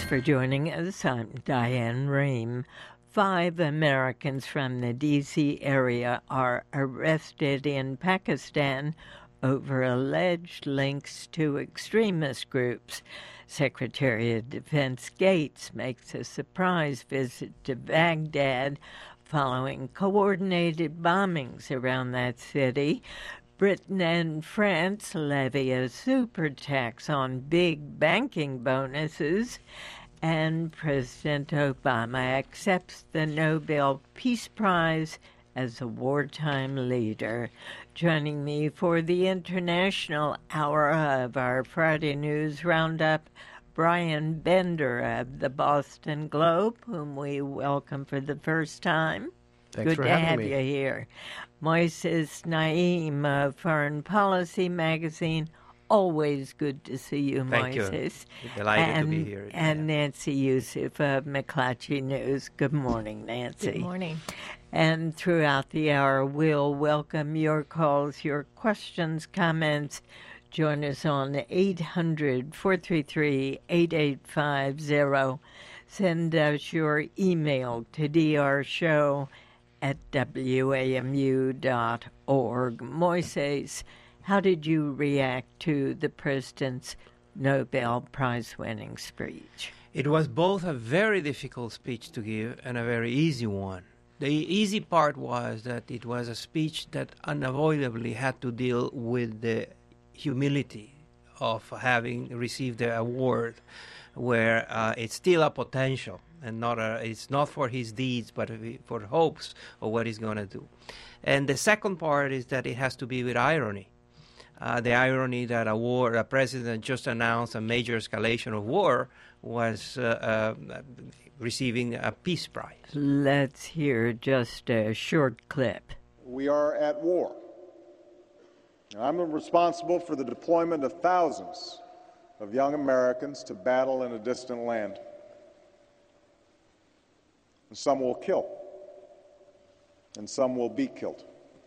for joining us. I'm Diane Rehm. 5 Americans from the D.C. area are arrested in Pakistan over alleged links to extremist groups. Secretary of Defense Gates makes a surprise visit to Baghdad following coordinated bombings around that city. Britain and France levy a super tax on big banking bonuses, and President Obama accepts the Nobel Peace Prize as a wartime leader. Joining me for the international hour of our Friday News Roundup, Brian Bender of the Boston Globe, whom we welcome for the first time. Thanks Good for to having have me. you here. Moises Naim of Foreign Policy magazine. Always good to see you, Thank Moises. you. Delighted to be here. And Nancy Youssef of McClatchy News. Good morning, Nancy. Good morning. And throughout the hour, we'll welcome your calls, your questions, comments. Join us on 800-433-8850. Send us your email to drshow@wamu.org. Moises, how did you react to the president's Nobel Prize-winning speech? It was both a very difficult speech to give and a very easy one. The easy part was that it was a speech that unavoidably had to deal with the humility of having received the award, where it's still a potential and it's not for his deeds but for hopes of what he's going to do. And the second part is that it has to be with irony. The irony that a president just announced a major escalation of war was receiving a peace prize. Let's hear just a short clip. We are at war. I'm responsible for the deployment of thousands of young Americans to battle in a distant land. And some will kill, and some will be killed.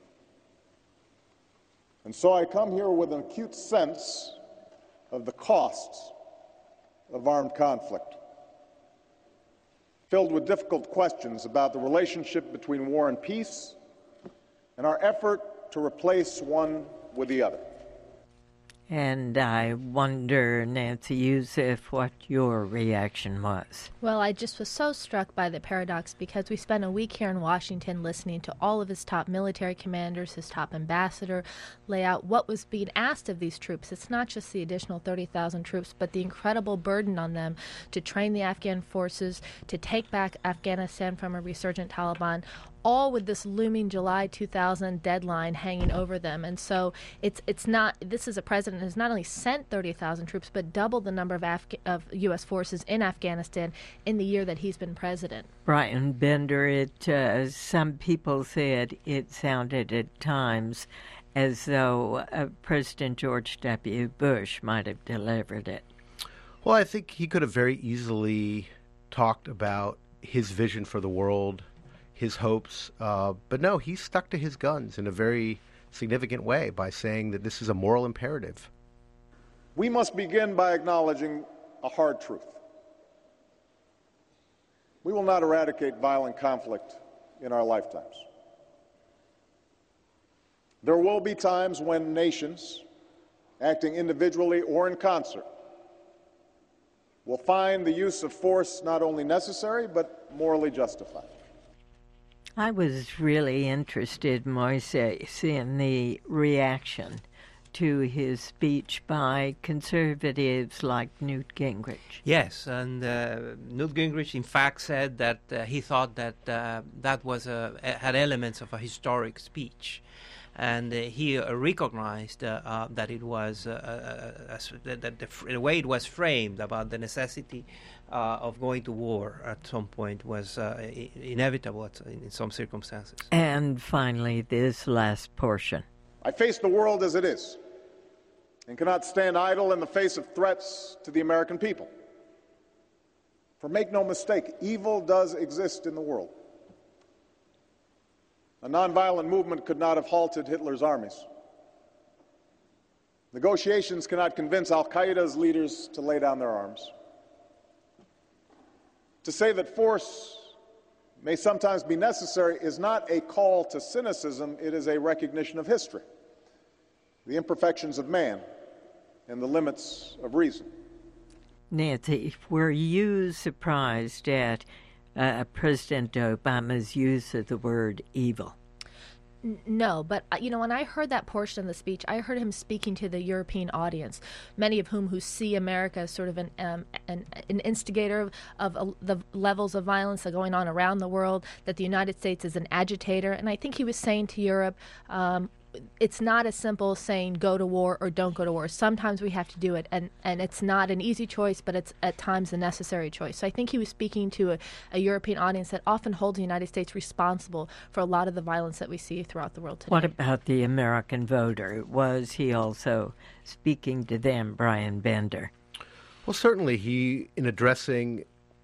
And so I come here with an acute sense of the costs of armed conflict, filled with difficult questions about the relationship between war and peace and our effort to replace one with the other. And I wonder, Nancy Youssef, what your reaction was. Well, I just was so struck by the paradox because we spent a week here in Washington listening to all of his top military commanders, his top ambassador, lay out what was being asked of these troops. It's not just the additional 30,000 troops, but the incredible burden on them to train the Afghan forces, to take back Afghanistan from a resurgent Taliban, all with this looming July 2000 deadline hanging over them. And so it's not, this is a president who has not only sent 30,000 troops, but doubled the number of U.S. forces in Afghanistan in the year that he's been president. Brian Bender, some people said it sounded at times as though President George W. Bush might have delivered it. Well, I think he could have very easily talked about his vision for the world, his hopes, but no, he stuck to his guns in a very significant way by saying that this is a moral imperative. We must begin by acknowledging a hard truth. We will not eradicate violent conflict in our lifetimes. There will be times when nations, acting individually or in concert, will find the use of force not only necessary but morally justified. I was really interested, Moises, in the reaction to his speech by conservatives like Newt Gingrich. Yes, and Newt Gingrich, in fact, said that he thought that that was had elements of a historic speech, and he recognized that it was that the way it was framed about the necessity of going to war at some point was inevitable in some circumstances. And finally, this last portion. I face the world as it is and cannot stand idle in the face of threats to the American people. For make no mistake, evil does exist in the world. A nonviolent movement could not have halted Hitler's armies. Negotiations cannot convince al-Qaeda's leaders to lay down their arms. To say that force may sometimes be necessary is not a call to cynicism, it is a recognition of history, the imperfections of man, and the limits of reason. Nancy, were you surprised at President Obama's use of the word evil? No, but when I heard that portion of the speech, I heard him speaking to the European audience, many of whom who see America as sort of an instigator of the levels of violence that are going on around the world, that the United States is an agitator. And I think he was saying to Europe, it's not as simple as saying go to war or don't go to war. Sometimes we have to do it, and it's not an easy choice, but it's at times a necessary choice. So I think he was speaking to a European audience that often holds the United States responsible for a lot of the violence that we see throughout the world today. What about the American voter? Was he also speaking to them, Brian Bender? Well, certainly he, in addressing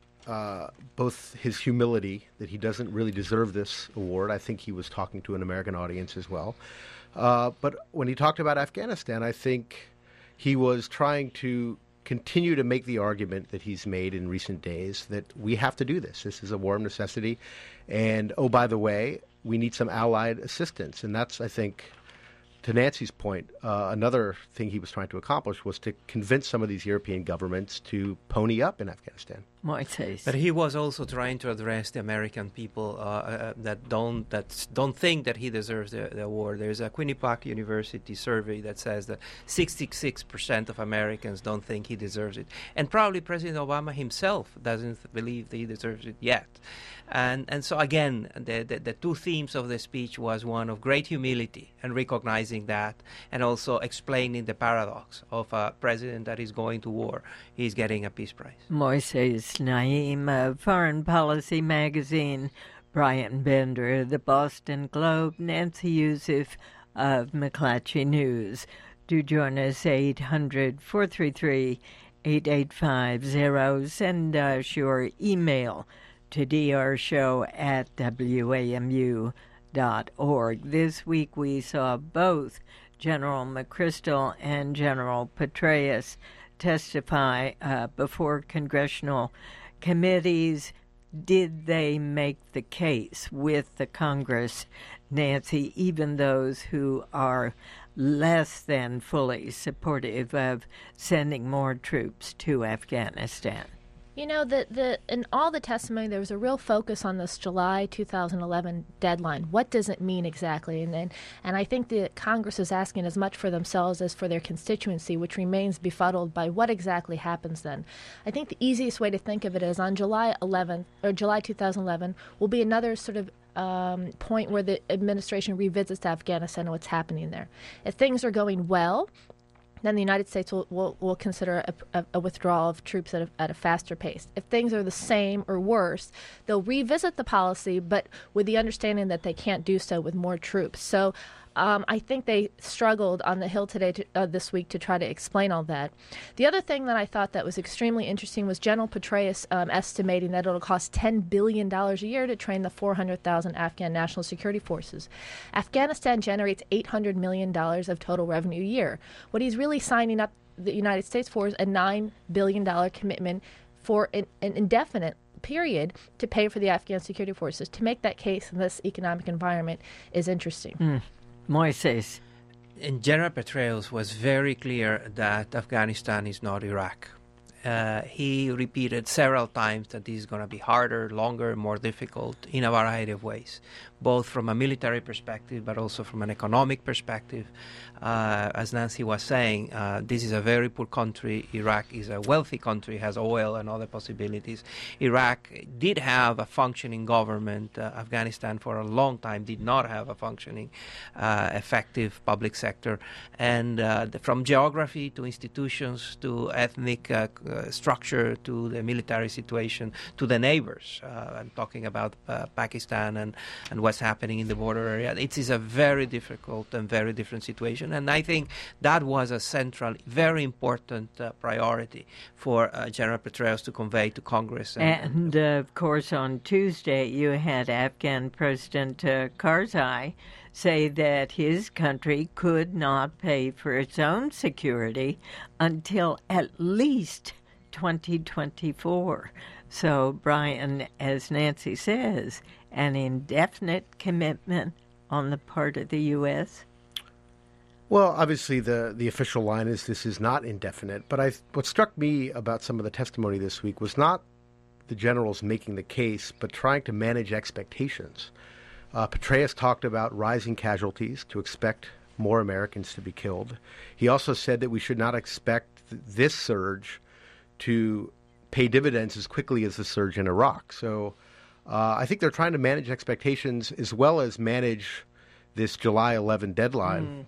both his humility, that he doesn't really deserve this award, I think he was talking to an American audience as well. But when he talked about Afghanistan, I think he was trying to continue to make the argument that he's made in recent days that we have to do this. This is a war of necessity. And, oh, by the way, we need some allied assistance. And that's, I think, to Nancy's point, another thing he was trying to accomplish was to convince some of these European governments to pony up in Afghanistan. But he was also trying to address the American people that don't think that he deserves the award. There's a Quinnipiac University survey that says that 66% of Americans don't think he deserves it, and probably President Obama himself doesn't believe that he deserves it yet. And so again, the two themes of the speech was one of great humility and recognizing that, and also explaining the paradox of a president that is going to war, he's getting a Peace Prize. Moises Naim of Foreign Policy Magazine, Brian Bender of the Boston Globe, Nancy Youssef of McClatchy News. Do join us 800-433-8850. Send us your email to drshow@wamu.org. This week we saw both General McChrystal and General Petraeus testify before congressional committees. Did they make the case with the Congress, Nancy, even those who are less than fully supportive of sending more troops to Afghanistan? You know, in all the testimony, there was a real focus on this July 2011 deadline. What does it mean exactly? And I think the Congress is asking as much for themselves as for their constituency, which remains befuddled by what exactly happens then. I think the easiest way to think of it is on July 2011 will be another sort of point where the administration revisits Afghanistan and what's happening there. If things are going well, then the United States will consider a withdrawal of troops at a faster pace. If things are the same or worse, they'll revisit the policy, but with the understanding that they can't do so with more troops. So I think they struggled on the Hill today this week to try to explain all that. The other thing that I thought that was extremely interesting was General Petraeus estimating that it'll cost $10 billion a year to train the 400,000 Afghan National Security Forces. Afghanistan generates $800 million of total revenue a year. What he's really signing up the United States for is a $9 billion commitment for an indefinite period to pay for the Afghan security forces. To make that case in this economic environment is interesting. Moises. And General Petraeus was very clear that Afghanistan is not Iraq. He repeated several times that this is going to be harder, longer, more difficult in a variety of ways, both from a military perspective but also from an economic perspective. As Nancy was saying, this is a very poor country. Iraq is a wealthy country, has oil and other possibilities. Iraq did have a functioning government. Afghanistan for a long time did not have a functioning, effective public sector. And from geography to institutions to ethnic structure to the military situation to the neighbors. I'm talking about Pakistan and what's happening in the border area. It is a very difficult and very different situation. And I think that was a central, very important priority for General Petraeus to convey to Congress. And of course, on Tuesday, you had Afghan President Karzai say that his country could not pay for its own security until at least 2024. So, Brian, as Nancy says, an indefinite commitment on the part of the U.S.? Well, obviously the official line is this is not indefinite, but what struck me about some of the testimony this week was not the generals making the case, but trying to manage expectations. Petraeus talked about rising casualties, to expect more Americans to be killed. He also said that we should not expect this surge to pay dividends as quickly as the surge in Iraq. So I think they're trying to manage expectations as well as manage this July 11 deadline.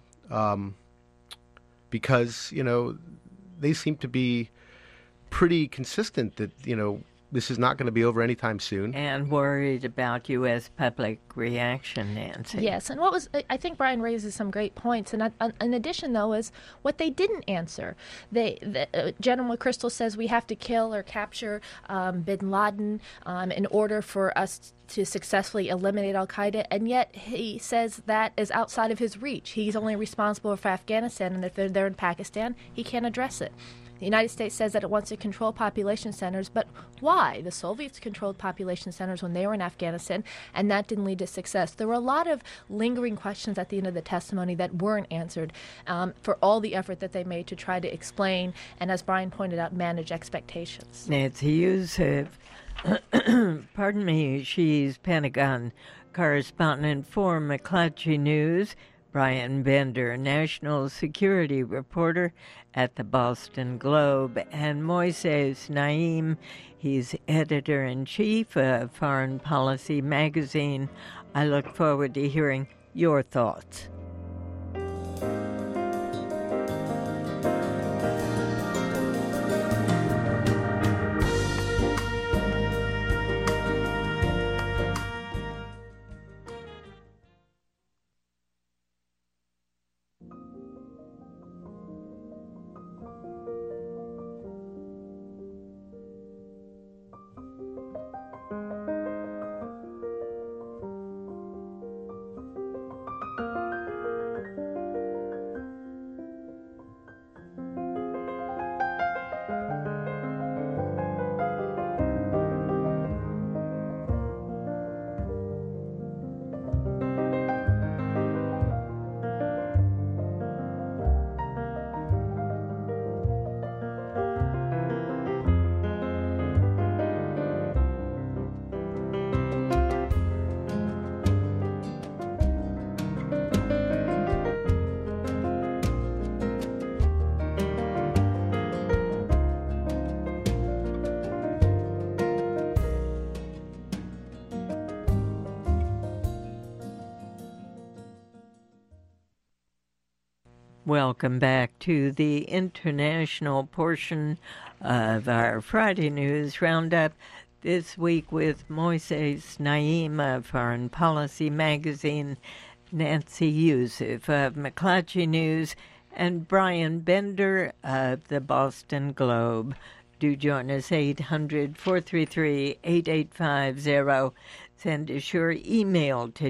Because, they seem to be pretty consistent that, this is not going to be over anytime soon. And worried about U.S. public reaction, Nancy. Yes, and I think Brian raises some great points. And in addition, though, is what they didn't answer. General McChrystal says we have to kill or capture bin Laden in order for us to successfully eliminate al-Qaeda, and yet he says that is outside of his reach. He's only responsible for Afghanistan, and if they're in Pakistan, he can't address it. The United States says that it wants to control population centers, but why? The Soviets controlled population centers when they were in Afghanistan, and that didn't lead to success. There were a lot of lingering questions at the end of the testimony that weren't answered for all the effort that they made to try to explain and, as Brian pointed out, manage expectations. Nancy Youssef, pardon me, she's Pentagon correspondent for McClatchy News. Brian Bender, national security reporter at the Boston Globe, and Moises Naim, he's editor-in-chief of Foreign Policy magazine. I look forward to hearing your thoughts. Welcome back to the international portion of our Friday News Roundup. This week with Moises Naim of Foreign Policy magazine, Nancy Youssef of McClatchy News, and Brian Bender of the Boston Globe. Do join us, 800-433-8850. Send us your email to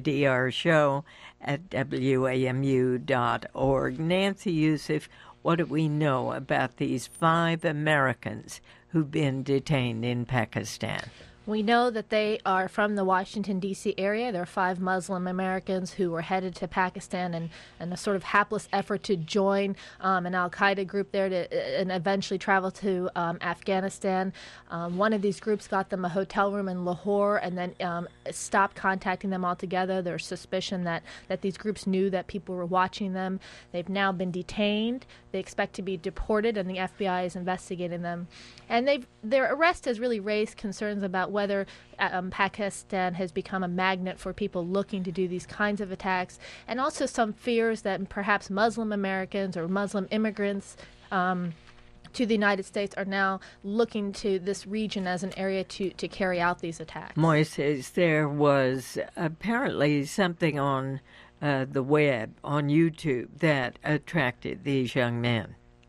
drshow@wamu.org. Nancy Youssef, what do we know about these 5 Americans who've been detained in Pakistan? We know that they are from the Washington, D.C. area. There are 5 Muslim Americans who were headed to Pakistan in a sort of hapless effort to join an al-Qaeda group there and eventually travel to Afghanistan. One of these groups got them a hotel room in Lahore and then stopped contacting them altogether. There's suspicion that these groups knew that people were watching them. They've now been detained. They expect to be deported, and the FBI is investigating them. And their arrest has really raised concerns about whether Pakistan has become a magnet for people looking to do these kinds of attacks, and also some fears that perhaps Muslim Americans or Muslim immigrants to the United States are now looking to this region as an area to carry out these attacks. Moises, there was apparently something on the web, on YouTube, that attracted these young men.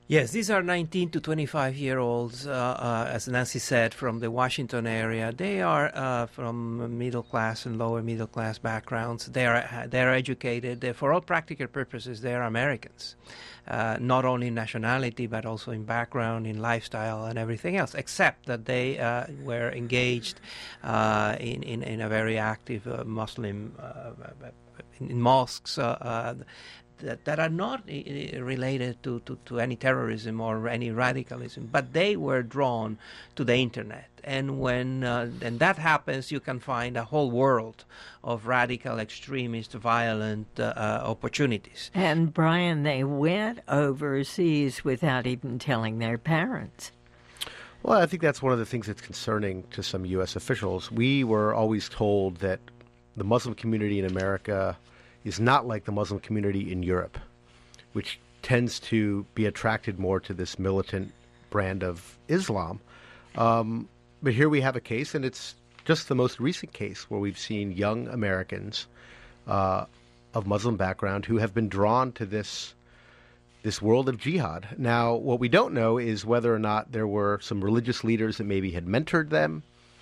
Yes, these are 19 to 25-year-olds, as Nancy said, from the Washington area. They are from middle class and lower middle class backgrounds. They are educated. For all practical purposes, they are Americans, not only in nationality but also in background, in lifestyle, and everything else. Except that they were engaged in a very active Muslim in mosques. That are not related to any terrorism or any radicalism, but they were drawn to the internet. And when and that happens, you can find a whole world of radical, extremist, violent opportunities. And Brian, they went overseas without even telling their parents. Well, I think that's one of the things that's concerning to some U.S. officials. We were always told that the Muslim community in America is not like the Muslim community in Europe, which tends to be attracted more to this militant brand of Islam. But here we have a case, and it's just the most recent case where we've seen young Americans of Muslim background who have been drawn to this world of jihad. Now, what we don't know is whether or not there were some religious leaders that maybe had mentored them,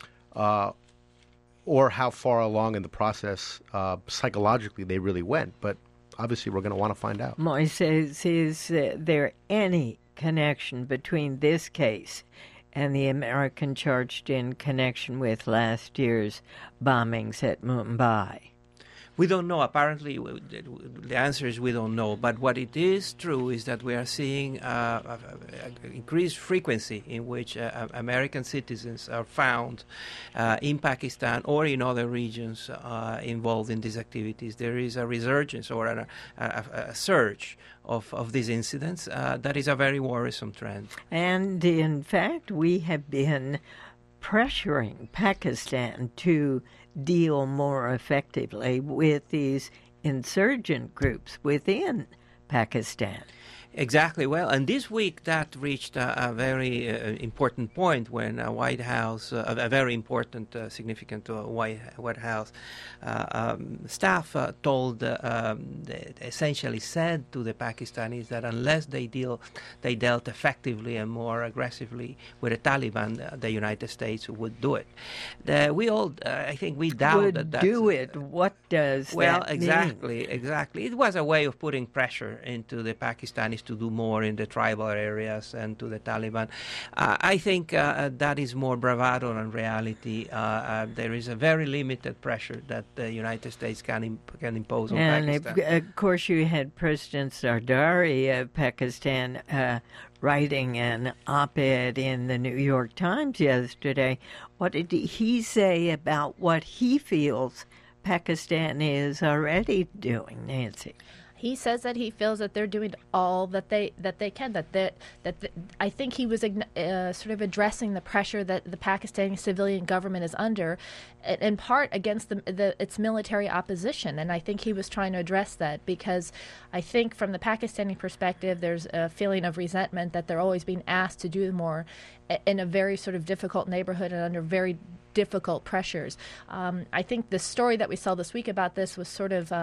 or how far along in the process psychologically they really went. But obviously we're going to want to find out. Moises, is there any connection between this case and the American charged in connection with last year's bombings at Mumbai? We don't know. Apparently, the answer is we don't know. But what it is true is that we are seeing increased frequency in which American citizens are found in Pakistan or in other regions involved in these activities. There is a resurgence or a surge of these incidents. That is a very worrisome trend. And in fact, we have been pressuring Pakistan to deal more effectively with these insurgent groups within Pakistan. Exactly. Well, and this week that reached a very important point when a White House, a very important, significant White House staff told, essentially said to the Pakistanis that unless they dealt effectively and more aggressively with the Taliban, the United States would do it. We all, I think, we doubt that. Do it. What does that mean? Well, exactly. It was a way of putting pressure into the Pakistanis to do more in the tribal areas and to the Taliban. I think that is more bravado than reality. There is a very limited pressure that the United States can impose on Pakistan. And of course, you had President Zardari of Pakistan writing an op-ed in the New York Times yesterday. What did he say about what he feels Pakistan is already doing, Nancy? He says that he feels that they're doing all that they can. I think he was sort of addressing the pressure that the Pakistani civilian government is under, in part against its military opposition. And I think he was trying to address that because I think from the Pakistani perspective, there's a feeling of resentment that they're always being asked to do more in a very sort of difficult neighborhood and under very difficult pressures. I think the story that we saw this week about this was sort of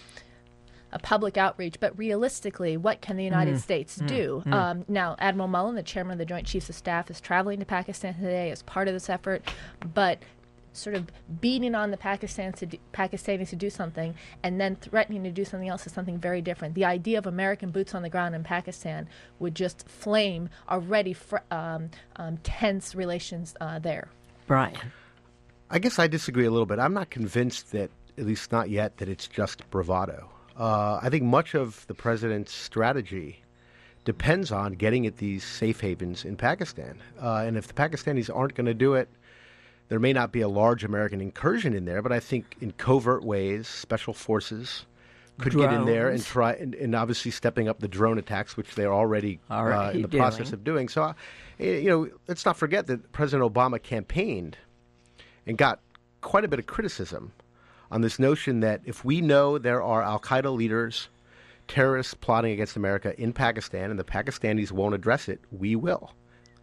a public outreach, but realistically, what can the United States do? Now, Admiral Mullen, the chairman of the Joint Chiefs of Staff, is traveling to Pakistan today as part of this effort, but sort of beating on the Pakistanis to do something and then threatening to do something else is something very different. The idea of American boots on the ground in Pakistan would just flame already tense relations there. Brian? I guess I disagree a little bit. I'm not convinced that, at least not yet, that it's just bravado. I think much of the president's strategy depends on getting at these safe havens in Pakistan. And if the Pakistanis aren't going to do it, there may not be a large American incursion in there, but I think in covert ways, special forces could get in there and try, and obviously stepping up the drone attacks, which they're already in the process of doing. So, let's not forget that President Obama campaigned and got quite a bit of criticism on this notion that if we know there are al-Qaeda leaders, terrorists plotting against America in Pakistan, and the Pakistanis won't address it, we will.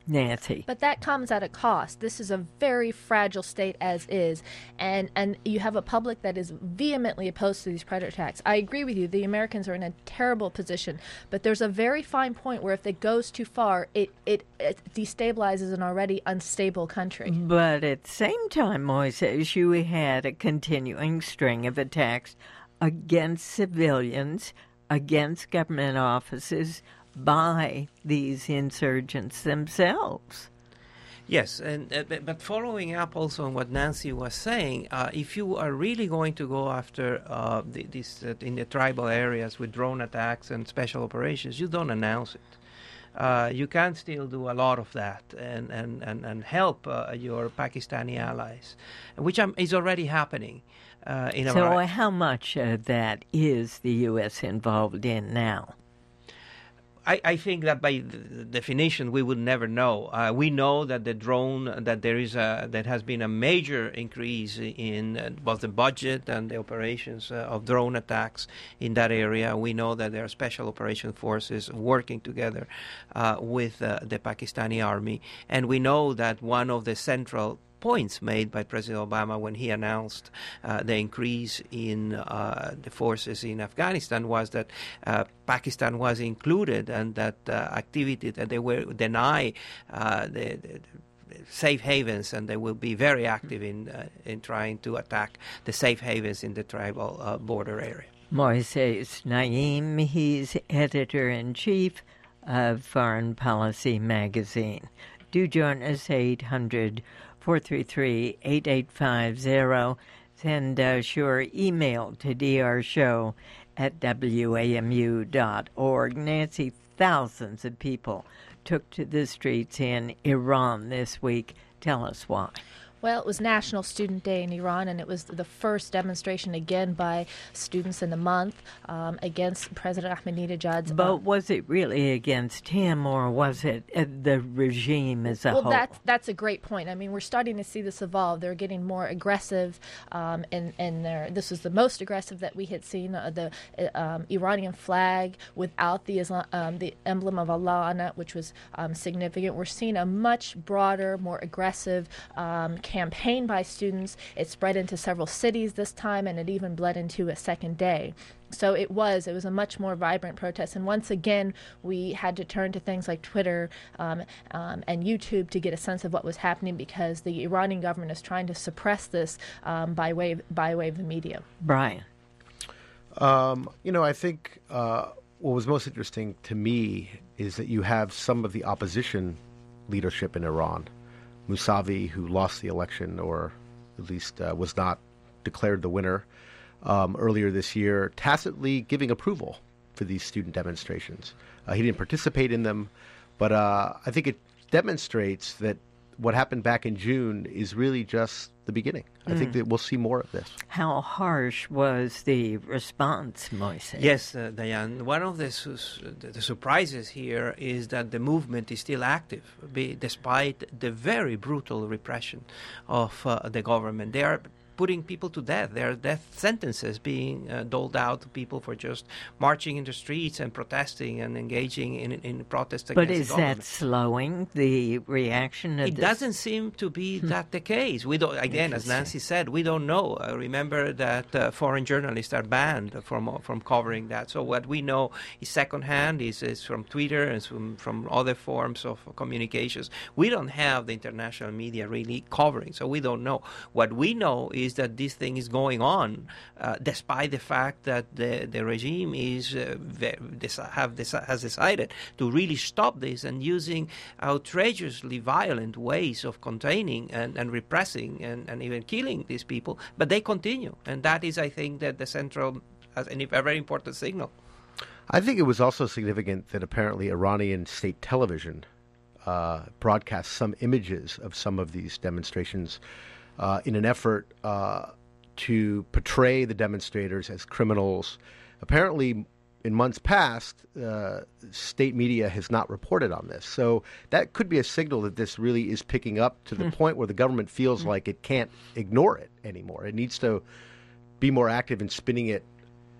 Nancy. But that comes at a cost. This is a very fragile state as is, and you have a public that is vehemently opposed to these predator attacks. I agree with you. The Americans are in a terrible position, but there's a very fine point where if it goes too far, it destabilizes an already unstable country. But at the same time, Moises, you had a continuing string of attacks against civilians, against government offices, by these insurgents themselves. Yes, but following up also on what Nancy was saying, if you are really going to go after this in the tribal areas with drone attacks and special operations, you don't announce it. You can still do a lot of that and help your Pakistani allies, which is already happening. So how much of that is the U.S. involved in now? I think that by definition we would never know. We know that the drone, that has been a major increase in both the budget and the operations of drone attacks in that area. We know that there are special operation forces working together with the Pakistani army, and we know that one of the central points made by President Obama when he announced the increase in the forces in Afghanistan was that Pakistan was included, and that activity that they were deny the safe havens, and they will be very active in trying to attack the safe havens in the tribal border area. Moises Naim, he's editor-in-chief of Foreign Policy magazine. Do join us, 800-433-8850. Send us your email to drshow@wamu.org. Nancy, thousands of people took to the streets in Iran this week. Tell us why. Well, it was National Student Day in Iran, and it was the first demonstration again by students in the month against President Ahmadinejad's. But was it really against him, or was it the regime as a whole? Well, that's a great point. I mean, we're starting to see this evolve. They're getting more aggressive, and this was the most aggressive that we had seen. The Iranian flag without the emblem of Allah on it, which was significant. We're seeing a much broader, more aggressive campaign by students. It spread into several cities this time, and it even bled into a second day. So it was a much more vibrant protest. And once again, we had to turn to things like Twitter and YouTube to get a sense of what was happening, because the Iranian government is trying to suppress this by way of the media. Brian. I think what was most interesting to me is that you have some of the opposition leadership in Iran. Mousavi, who lost the election, or at least was not declared the winner earlier this year, tacitly giving approval for these student demonstrations. He didn't participate in them, but I think it demonstrates that what happened back in June is really just the beginning. I think that we'll see more of this. How harsh was the response, Moises? Yes, Diane. One of the surprises here is that the movement is still active, despite the very brutal repression of the government. They are putting people to death. There are death sentences being doled out to people for just marching in the streets and protesting and engaging in protests against the government. But is that slowing the reaction of It doesn't seem to be that the case. We don't. Again, as Nancy said, we don't know. Remember that foreign journalists are banned from covering that. So what we know is secondhand, is from Twitter and from other forms of communications. We don't have the international media really covering, so we don't know. What we know is that this thing is going on, despite the fact that the regime has decided to really stop this and using outrageously violent ways of containing and repressing and even killing these people. But they continue, and that is, I think, that the central, a very important signal. I think it was also significant that apparently Iranian state television broadcast some images of some of these demonstrations in an effort to portray the demonstrators as criminals. Apparently, in months past, state media has not reported on this. So that could be a signal that this really is picking up to the point where the government feels like it can't ignore it anymore. It needs to be more active in spinning it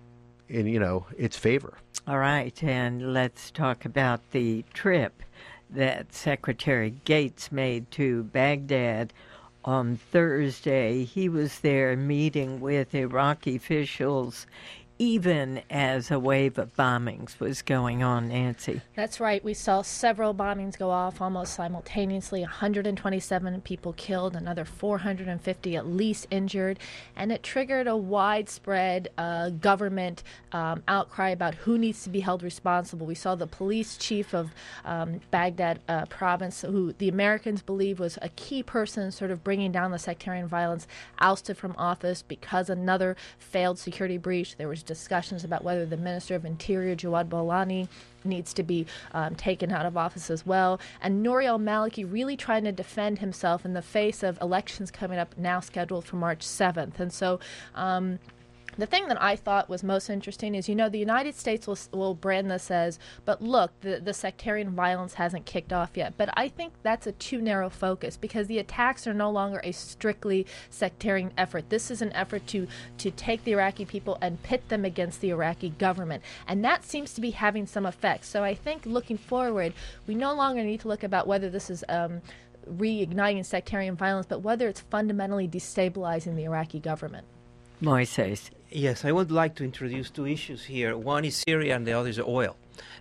in, its favor. All right, and let's talk about the trip that Secretary Gates made to Baghdad on Thursday. He was there meeting with Iraqi officials even as a wave of bombings was going on, Nancy. That's right. We saw several bombings go off almost simultaneously, 127 people killed, another 450 at least injured, and it triggered a widespread government outcry about who needs to be held responsible. We saw the police chief of Baghdad province, who the Americans believe was a key person sort of bringing down the sectarian violence, ousted from office because another failed security breach. There was discussions about whether the Minister of Interior, Jawad Boullani, needs to be taken out of office as well. And Nouri al-Maliki really trying to defend himself in the face of elections coming up now scheduled for March 7th. And so the thing that I thought was most interesting is, the United States will brand this as, but look, the sectarian violence hasn't kicked off yet. But I think that's a too narrow focus, because the attacks are no longer a strictly sectarian effort. This is an effort to take the Iraqi people and pit them against the Iraqi government. And that seems to be having some effect. So I think looking forward, we no longer need to look about whether this is reigniting sectarian violence, but whether it's fundamentally destabilizing the Iraqi government. Moises. Yes, I would like to introduce two issues here. One is Syria and the other is oil.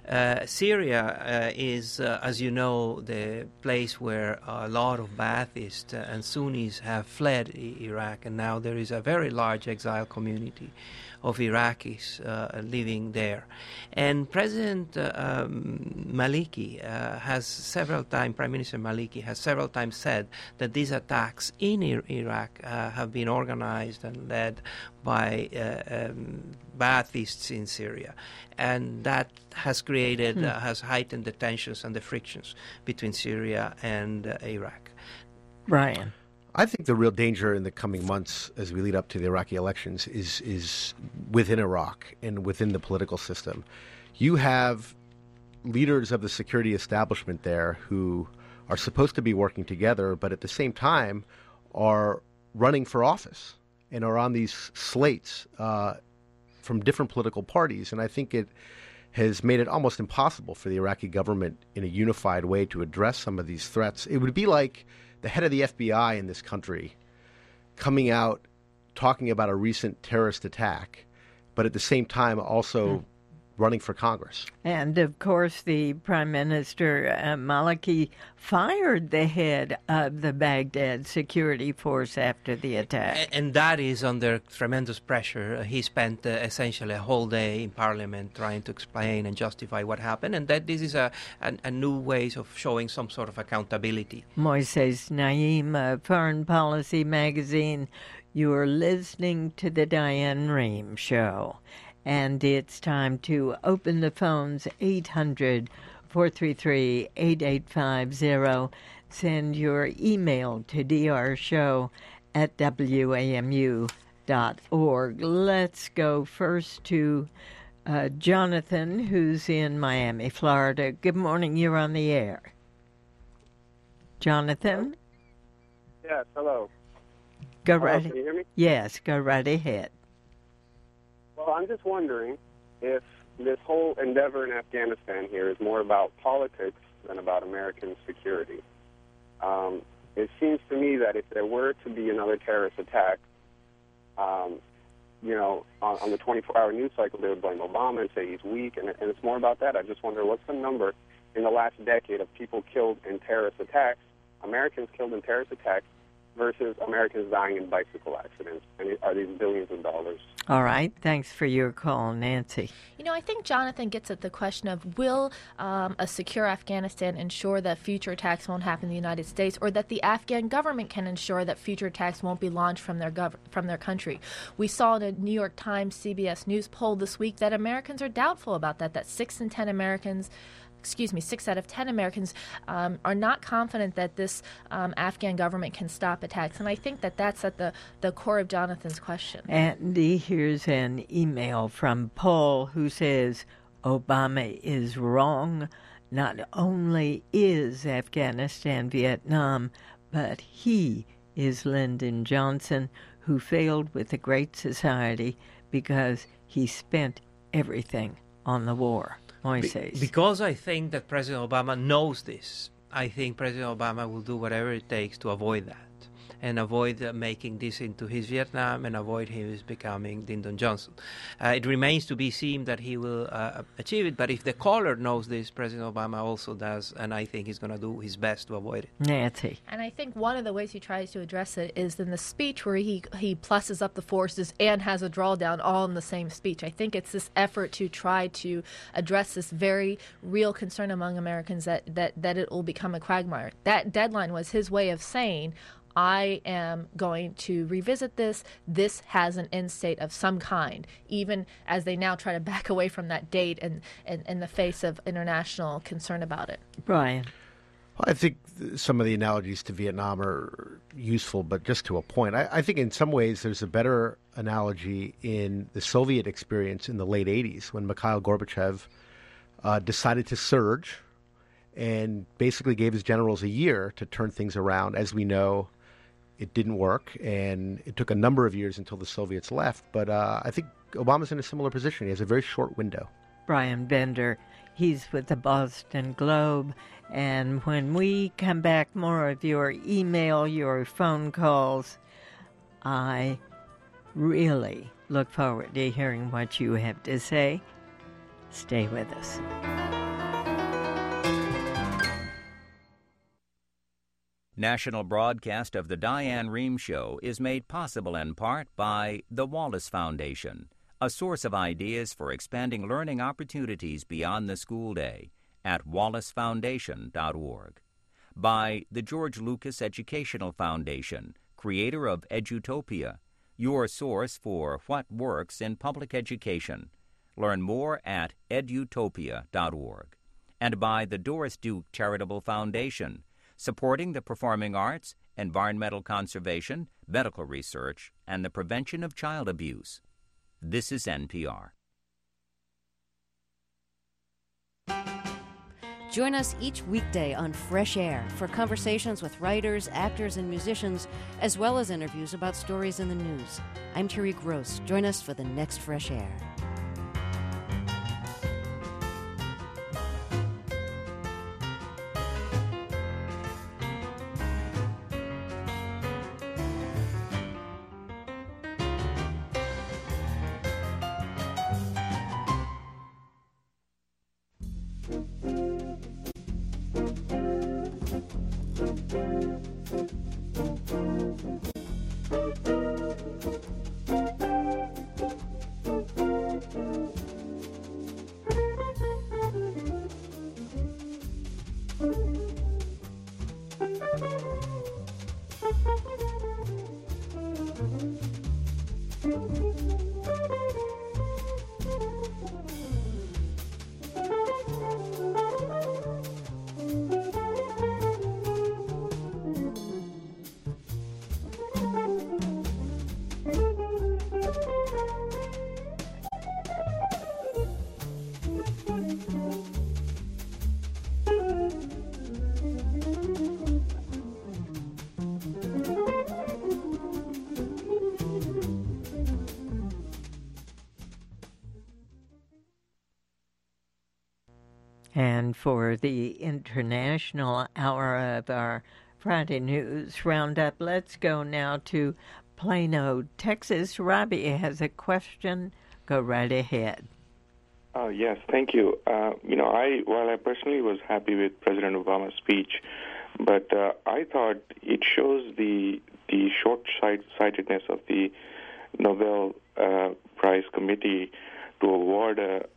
Syria is, as you know, the place where a lot of Baathists and Sunnis have fled Iraq, and now there is a very large exile community of Iraqis living there. And President Maliki has several times, Prime Minister Maliki has several times said that these attacks in Iraq have been organized and led by Baathists in Syria. And that has created, has heightened the tensions and the frictions between Syria and Iraq. Brian. I think the real danger in the coming months as we lead up to the Iraqi elections is within Iraq and within the political system. You have leaders of the security establishment there who are supposed to be working together, but at the same time are running for office and are on these slates from different political parties. And I think it has made it almost impossible for the Iraqi government in a unified way to address some of these threats. It would be like the head of the FBI in this country coming out talking about a recent terrorist attack, but at the same time also running for Congress. And, of course, the Prime Minister Maliki fired the head of the Baghdad security force after the attack. And that is under tremendous pressure. He spent essentially a whole day in Parliament trying to explain and justify what happened, and that this is a new ways of showing some sort of accountability. Moises Naim, Foreign Policy Magazine. You are listening to the Diane Rehm Show. And it's time to open the phones, 800-433-8850. Send your email to drshow@wamu.org. Let's go first to Jonathan, who's in Miami, Florida. Good morning. You're on the air. Jonathan? Yes, hello. Go Hello, right. can you hear me? Yes, go right ahead. Well, I'm just wondering if this whole endeavor in Afghanistan here is more about politics than about American security. It seems to me that if there were to be another terrorist attack, on the 24-hour news cycle, they would blame Obama and say he's weak, and it's more about that. I just wonder what's the number in the last decade of people killed in terrorist attacks, Americans killed in terrorist attacks, versus Americans dying in bicycle accidents? And are these billions of dollars? All right. Thanks for your call, Nancy. I think Jonathan gets at the question of, will a secure Afghanistan ensure that future attacks won't happen in the United States, or that the Afghan government can ensure that future attacks won't be launched from their country? We saw in a New York Times CBS News poll this week that Americans are doubtful about that 6 out of 10 Americans are not confident that this Afghan government can stop attacks. And I think that that's at the core of Jonathan's question. And here's an email from Paul who says, Obama is wrong. Not only is Afghanistan Vietnam, but he is Lyndon Johnson, who failed with the Great Society because he spent everything on the war. Moises. Because I think that President Obama knows this, I think President Obama will do whatever it takes to avoid that and avoid making this into his Vietnam and avoid him becoming Lyndon Johnson. It remains to be seen that he will achieve it, but if the caller knows this, President Obama also does, and I think he's going to do his best to avoid it. Nancy. And I think one of the ways he tries to address it is in the speech where he pluses up the forces and has a drawdown all in the same speech. I think it's this effort to try to address this very real concern among Americans that it will become a quagmire. That deadline was his way of saying, I am going to revisit this. This has an end state of some kind, even as they now try to back away from that date and in the face of international concern about it. Brian. Well, I think some of the analogies to Vietnam are useful, but just to a point. I think in some ways there's a better analogy in the Soviet experience in the late 80s when Mikhail Gorbachev decided to surge and basically gave his generals a year to turn things around. As we know, it didn't work, and it took a number of years until the Soviets left. But I think Obama's in a similar position. He has a very short window. Brian Bender, he's with the Boston Globe. And when we come back, more of your email, your phone calls. I really look forward to hearing what you have to say. Stay with us. National broadcast of the Diane Rehm Show is made possible in part by the Wallace Foundation, a source of ideas for expanding learning opportunities beyond the school day at wallacefoundation.org. By the George Lucas Educational Foundation, creator of Edutopia, your source for what works in public education. Learn more at edutopia.org. And by the Doris Duke Charitable Foundation, supporting the performing arts, environmental conservation, medical research, and the prevention of child abuse. This is NPR. Join us each weekday on Fresh Air for conversations with writers, actors, and musicians, as well as interviews about stories in the news. I'm Terry Gross. Join us for the next Fresh Air. And for the international hour of our Friday News Roundup, let's go now to Plano, Texas. Robbie has a question. Go right ahead. Yes, thank you. While I personally was happy with President Obama's speech, but I thought it shows the short-sightedness of the Nobel Prize Committee to award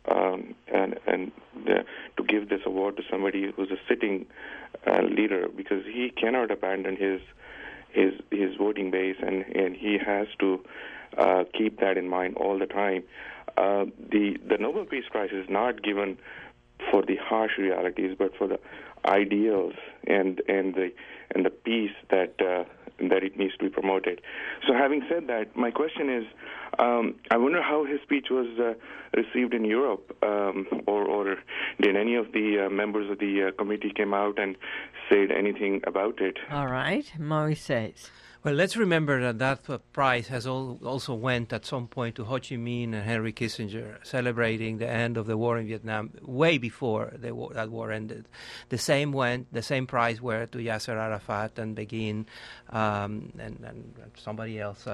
to give this award to somebody who's a sitting leader, because he cannot abandon his voting base, and he has to keep that in mind all the time. The Nobel Peace Prize is not given for the harsh realities, but for the ideals and the peace that it needs to be promoted. So, having said that, my question is, I wonder how his speech was received in Europe, or did any of the members of the committee came out and said anything about it? All right, Moises. Well, let's remember that prize has also went at some point to Ho Chi Minh and Henry Kissinger, celebrating the end of the war in Vietnam way before that war ended. The same prize went to Yasser Arafat and Begin and somebody else.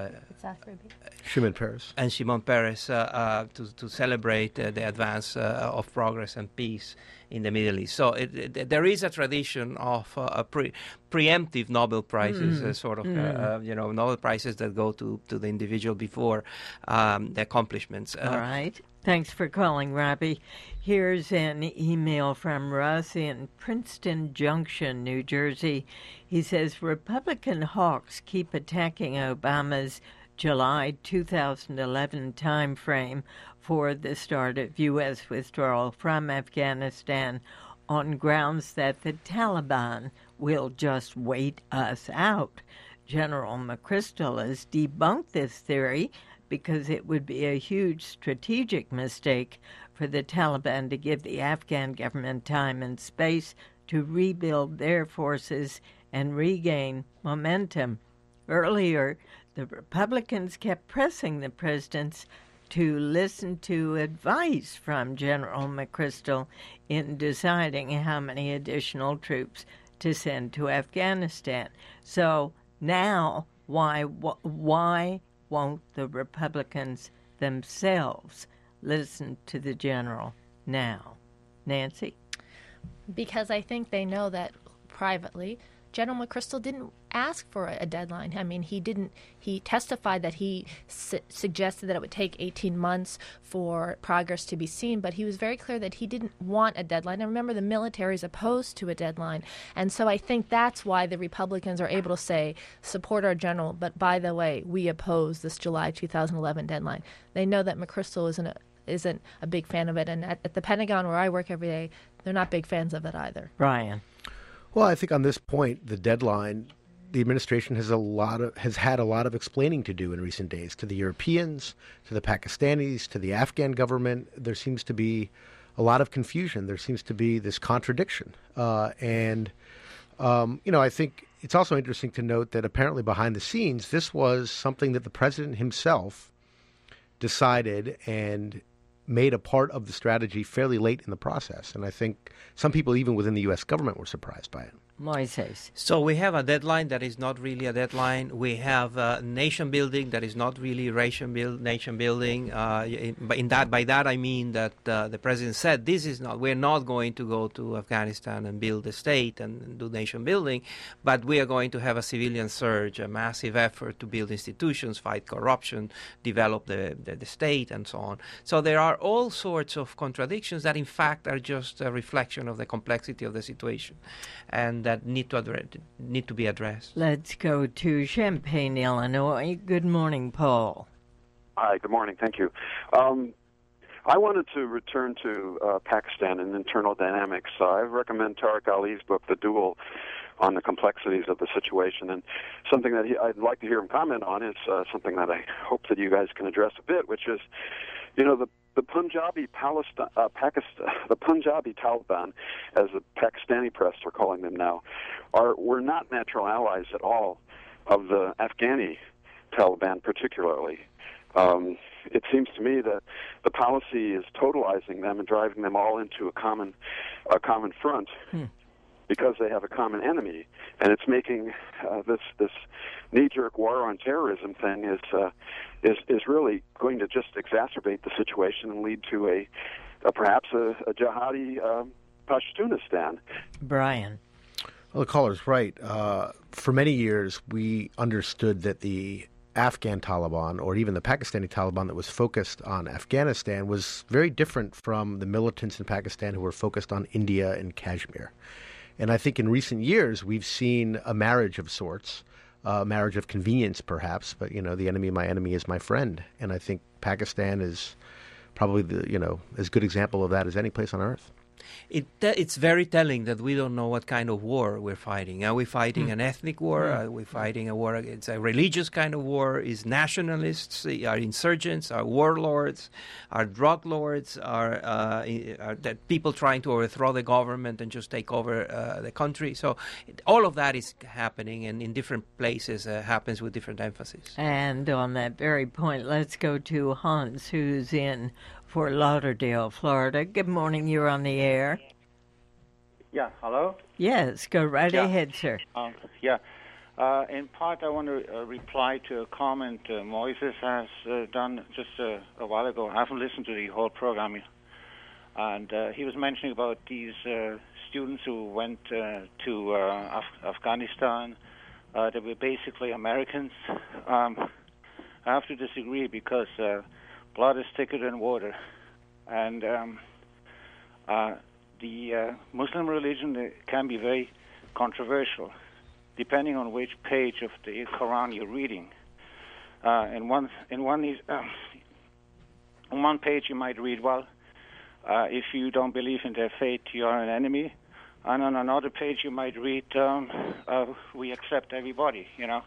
Shimon Peres. And Shimon Peres to celebrate the advance of progress and peace in the Middle East. So there is a tradition of preemptive Nobel Prizes, Nobel Prizes that go to the individual before the accomplishments. All right. Thanks for calling, Robbie. Here's an email from Russ in Princeton Junction, New Jersey. He says, Republican hawks keep attacking Obama's July 2011 timeframe for the start of U.S. withdrawal from Afghanistan on grounds that the Taliban will just wait us out. General McChrystal has debunked this theory because it would be a huge strategic mistake for the Taliban to give the Afghan government time and space to rebuild their forces and regain momentum. Earlier, the Republicans kept pressing the presidents to listen to advice from General McChrystal in deciding how many additional troops to send to Afghanistan. So now, why won't the Republicans themselves listen to the general now? Nancy? Because I think they know that privately, General McChrystal didn't ask for a deadline. I mean, he testified that he suggested that it would take 18 months for progress to be seen, but he was very clear that he didn't want a deadline. And remember, the military is opposed to a deadline. And so I think that's why the Republicans are able to say, support our general, but by the way, we oppose this July 2011 deadline. They know that McChrystal isn't a big fan of it. And at the Pentagon, where I work every day, they're not big fans of it either. Brian? Well, I think on this point, the deadline, the administration has had a lot of explaining to do in recent days to the Europeans, to the Pakistanis, to the Afghan government. There seems to be a lot of confusion. There seems to be this contradiction. I think it's also interesting to note that apparently behind the scenes, this was something that the president himself decided and made a part of the strategy fairly late in the process. And I think some people, even within the U.S. government, were surprised by it. Moises. So we have a deadline that is not really a deadline. We have nation building that is not really nation building. By that I mean that the president said we're not going to go to Afghanistan and build a state and do nation building, but we are going to have a civilian surge, a massive effort to build institutions, fight corruption, develop the state, and so on. So there are all sorts of contradictions that in fact are just a reflection of the complexity of the situation and that need to be addressed. Let's go to Champaign, Illinois. Good morning, Paul. Hi, good morning. Thank you. I wanted to return to Pakistan and internal dynamics. I recommend Tariq Ali's book, The Duel, on the complexities of the situation. And something that I'd like to hear him comment on is something that I hope that you guys can address a bit, which is, the Punjabi the Punjabi Taliban, as the Pakistani press are calling them now, were not natural allies at all of the Afghani Taliban, particularly. It seems to me that the policy is totalizing them and driving them all into a common front. Because they have a common enemy, and it's making this knee-jerk war on terrorism thing is really going to just exacerbate the situation and lead to perhaps a jihadi Pashtunistan. Brian. Well, the caller's right. For many years, we understood that the Afghan Taliban, or even the Pakistani Taliban that was focused on Afghanistan, was very different from the militants in Pakistan who were focused on India and Kashmir. And I think in recent years, we've seen a marriage of sorts, a marriage of convenience, perhaps, but, the enemy of my enemy is my friend. And I think Pakistan is probably as good example of that as any place on earth. It's very telling that we don't know what kind of war we're fighting. Are we fighting an ethnic war? Are we fighting a war against a religious kind of war? Is nationalists, are insurgents, are warlords, are drug lords, are that people trying to overthrow the government and just take over the country? So all of that is happening, and in different places happens with different emphasis. And on that very point, let's go to Hans, who's in Fort Lauderdale, Florida. Good morning. You're on the air. Yeah, hello? Yes, go right ahead, sir. In part, I want to reply to a comment Moises has done just a while ago. I haven't listened to the whole program. And he was mentioning about these students who went to Afghanistan. They were basically Americans. I have to disagree because blood is thicker than water. And the Muslim religion can be very controversial, depending on which page of the Quran you're reading. On one page you might read, well, if you don't believe in their faith, you are an enemy. And on another page you might read, we accept everybody,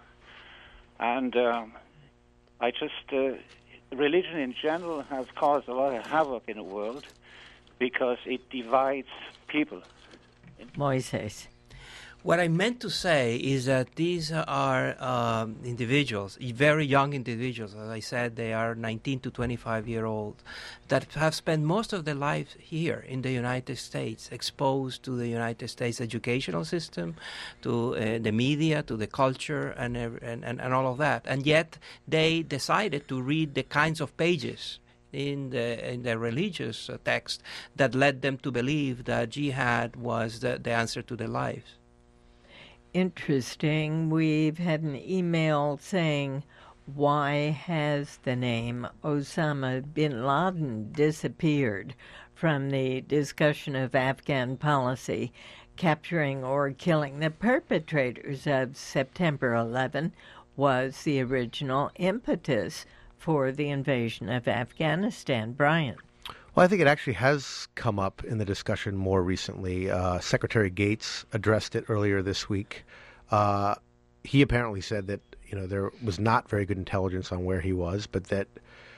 And I just... religion in general has caused a lot of havoc in the world because it divides people. Moises. What I meant to say is that these are individuals, very young individuals. As I said, they are 19 to 25-year-olds that have spent most of their lives here in the United States, exposed to the United States educational system, to the media, to the culture, and all of that. And yet they decided to read the kinds of pages in the religious text that led them to believe that jihad was the answer to their lives. Interesting. We've had an email saying, why has the name Osama bin Laden disappeared from the discussion of Afghan policy? Capturing or killing the perpetrators of September 11 was the original impetus for the invasion of Afghanistan. Brian. Well, I think it actually has come up in the discussion more recently. Secretary Gates addressed it earlier this week. He apparently said that there was not very good intelligence on where he was, but that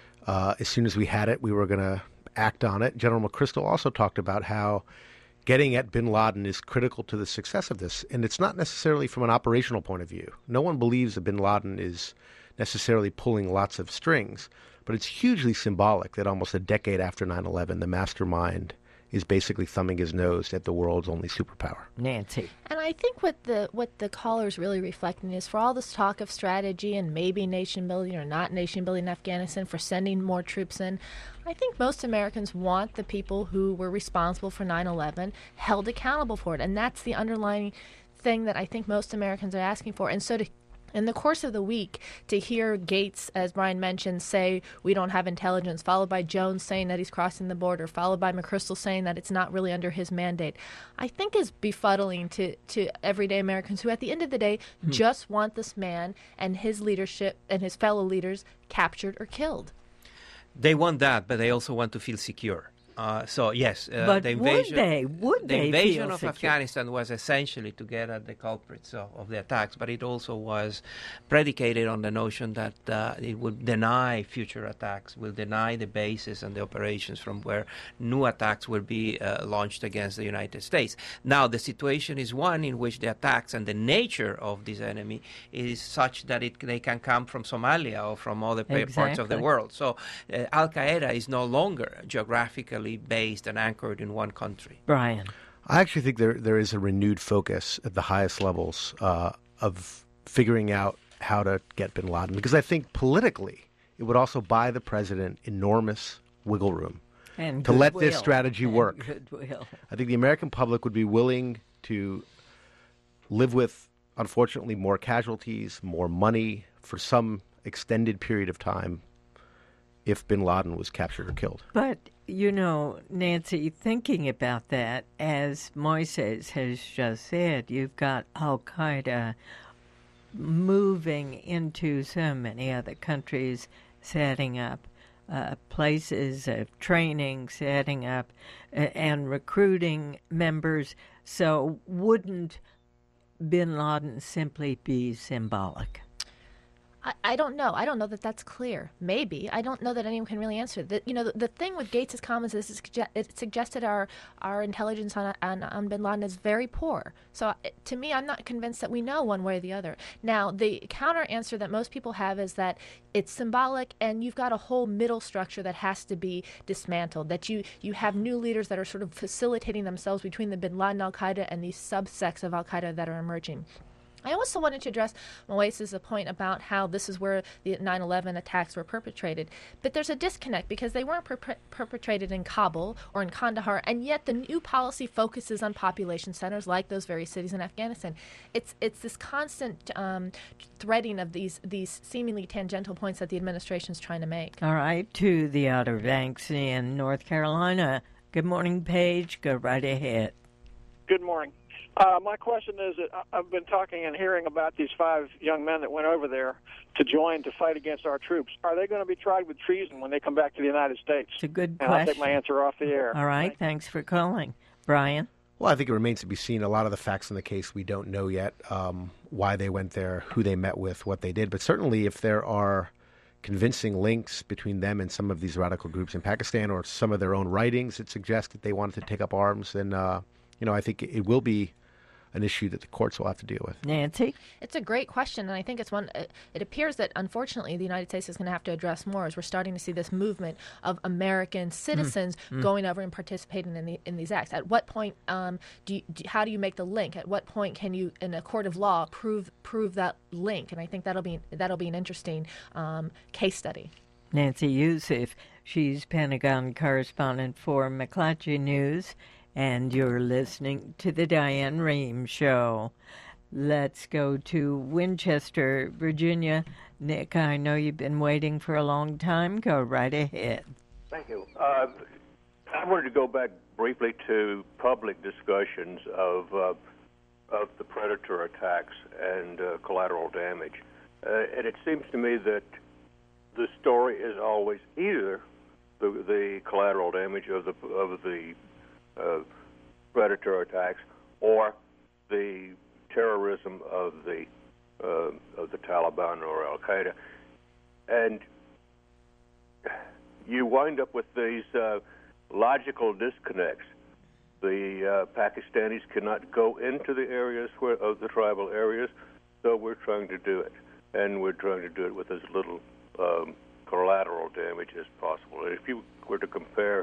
as soon as we had it, we were going to act on it. General McChrystal also talked about how getting at bin Laden is critical to the success of this, and it's not necessarily from an operational point of view. No one believes that bin Laden is necessarily pulling lots of strings. But it's hugely symbolic that almost a decade after 9/11, the mastermind is basically thumbing his nose at the world's only superpower. Nancy. And I think what the caller's really reflecting is, for all this talk of strategy and maybe nation building or not nation building in Afghanistan, for sending more troops in, I think most Americans want the people who were responsible for 9/11 held accountable for it. And that's the underlying thing that I think most Americans are asking for. And so in the course of the week, to hear Gates, as Brian mentioned, say we don't have intelligence, followed by Jones saying that he's crossing the border, followed by McChrystal saying that it's not really under his mandate, I think is befuddling to everyday Americans who, at the end of the day, just want this man and his leadership and his fellow leaders captured or killed. They want that, but they also want to feel secure. So yes, but the invasion, would they the invasion feel of secure? Afghanistan was essentially to get at the culprits of the attacks, but it also was predicated on the notion that it would deny future attacks, will deny the bases and the operations from where new attacks will be launched against the United States. Now the situation is one in which the attacks and the nature of this enemy is such that they can come from Somalia or from other parts of the world. So Al-Qaeda is no longer geographically based and anchored in one country. Brian. I actually think there is a renewed focus at the highest levels of figuring out how to get bin Laden, because I think politically it would also buy the president enormous wiggle room and to let this strategy work. Goodwill. I think the American public would be willing to live with, unfortunately, more casualties, more money for some extended period of time if bin Laden was captured or killed. But, Nancy, thinking about that, as Moises has just said, you've got Al-Qaeda moving into so many other countries, setting up places of training, setting up, and recruiting members. So wouldn't bin Laden simply be symbolic? I don't know. I don't know that that's clear. Maybe. I don't know that anyone can really answer that. The thing with Gates' comments is it suggested our intelligence on bin Laden is very poor. So to me, I'm not convinced that we know one way or the other. Now, the counter answer that most people have is that it's symbolic, and you've got a whole middle structure that has to be dismantled, that you have new leaders that are sort of facilitating themselves between the bin Laden al-Qaeda and these subsects of al-Qaeda that are emerging. I also wanted to address Moises' point about how this is where the 9/11 attacks were perpetrated. But there's a disconnect because they weren't perpetrated in Kabul or in Kandahar, and yet the new policy focuses on population centers like those very cities in Afghanistan. It's this constant threading of these seemingly tangential points that the administration is trying to make. All right, to the Outer Banks in North Carolina. Good morning, Paige. Go right ahead. Good morning. My question is that I've been talking and hearing about these 5 young men that went over there to join to fight against our troops. Are they going to be tried with treason when they come back to the United States? It's a good and question. I'll take my answer off the air. All right, thanks for calling. Brian? Well, I think it remains to be seen. A lot of the facts in the case we don't know yet, why they went there, who they met with, what they did. But certainly if there are convincing links between them and some of these radical groups in Pakistan or some of their own writings that suggest that they wanted to take up arms, then, I think it will be an issue that the courts will have to deal with. Nancy? It's a great question, and I think it's one. It appears that, unfortunately, the United States is going to have to address more as we're starting to see this movement of American citizens going over and participating in these acts. At what point how do you make the link? At what point can you, in a court of law, prove that link? And I think that'll be an interesting case study. Nancy Youssef, she's Pentagon correspondent for McClatchy News, and you're listening to the Diane Rehm Show. Let's go to Winchester, Virginia. Nick, I know you've been waiting for a long time. Go right ahead. Thank you. I wanted to go back briefly to public discussions of the Predator attacks and collateral damage. And it seems to me that the story is always either the collateral damage of the Predator attacks or the terrorism of the Taliban or Al Qaeda, and you wind up with these logical disconnects. The Pakistanis cannot go into the areas of the tribal areas, so we're trying to do it, and we're trying to do it with as little collateral damage as possible. If you were to compare,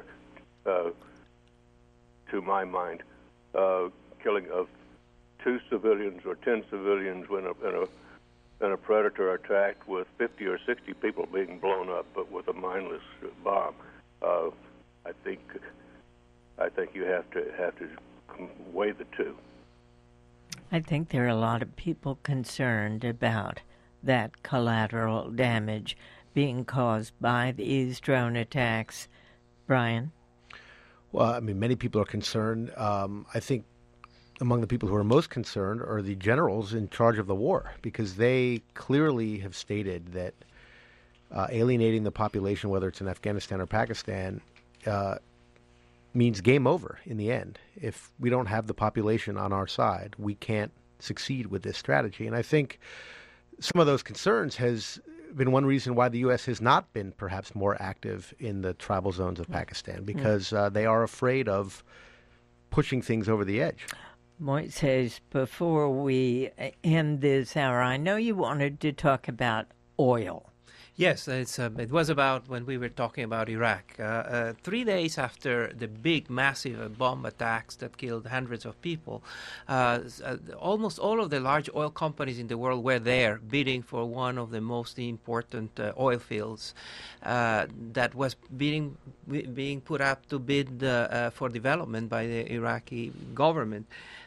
to my mind, killing of 2 civilians or 10 civilians in a Predator attack with 50 or 60 people being blown up, but with a mindless bomb, I think you have to weigh the two. I think there are a lot of people concerned about that collateral damage being caused by these drone attacks. Brian? Well, I mean, many people are concerned. I think among the people who are most concerned are the generals in charge of the war, because they clearly have stated that alienating the population, whether it's in Afghanistan or Pakistan, means game over in the end. If we don't have the population on our side, we can't succeed with this strategy. And I think some of those concerns has been one reason why the U.S. has not been perhaps more active in the tribal zones of Pakistan, because they are afraid of pushing things over the edge. Moises, before we end this hour, I know you wanted to talk about oil. Yes, it was about when we were talking about Iraq. 3 days after the big, massive bomb attacks that killed hundreds of people, almost all of the large oil companies in the world were there bidding for one of the most important oil fields that was being put up to bid for development by the Iraqi government.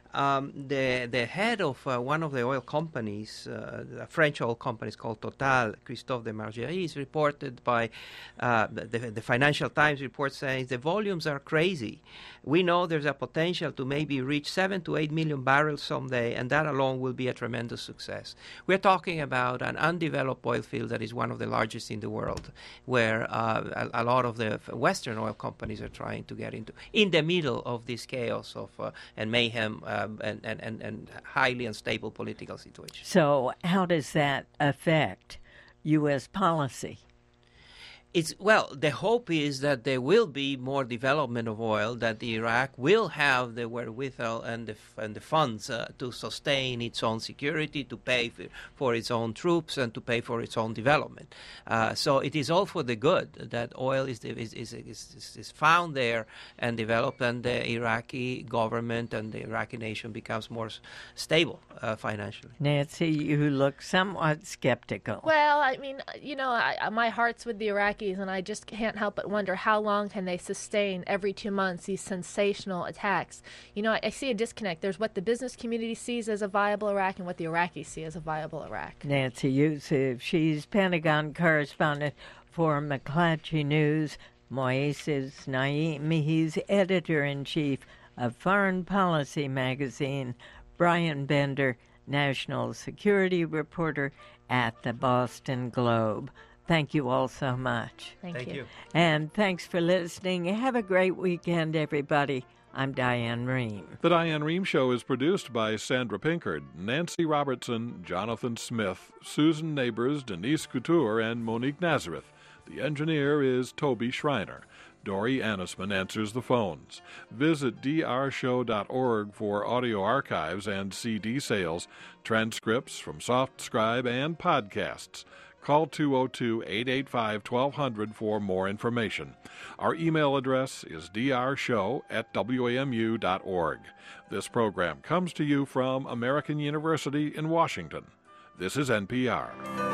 The head of one of the oil companies, a French oil company called Total, Christophe de Margerie, is reported by the Financial Times report saying the volumes are crazy. We know there's a potential to maybe reach 7 to 8 million barrels someday, and that alone will be a tremendous success. We're talking about an undeveloped oil field that is one of the largest in the world, where a lot of the Western oil companies are trying to get into, in the middle of this chaos of and mayhem and highly unstable political situation. So how does that affect U.S. policy? Well, the hope is that there will be more development of oil, that Iraq will have the wherewithal and the funds to sustain its own security, to pay for its own troops, and to pay for its own development. So it is all for the good that oil is found there and developed, and the Iraqi government and the Iraqi nation becomes more stable financially. Nancy, you look somewhat skeptical. Well, I mean, my heart's with the Iraqis, and I just can't help but wonder how long can they sustain every 2 months these sensational attacks. I see a disconnect. There's what the business community sees as a viable Iraq and what the Iraqis see as a viable Iraq. Nancy Youssef, she's Pentagon correspondent for McClatchy News. Moises Naim, he's editor-in-chief of Foreign Policy magazine. Brian Bender, national security reporter at the Boston Globe. Thank you all so much. Thank you. And thanks for listening. Have a great weekend, everybody. I'm Diane Rehm. The Diane Rehm Show is produced by Sandra Pinkard, Nancy Robertson, Jonathan Smith, Susan Neighbors, Denise Couture, and Monique Nazareth. The engineer is Toby Schreiner. Dory Annisman answers the phones. Visit drshow.org for audio archives and CD sales, transcripts from SoftScribe, and podcasts. Call 202-885-1200 for more information. Our email address is drshow@wamu.org. This program comes to you from American University in Washington. This is NPR.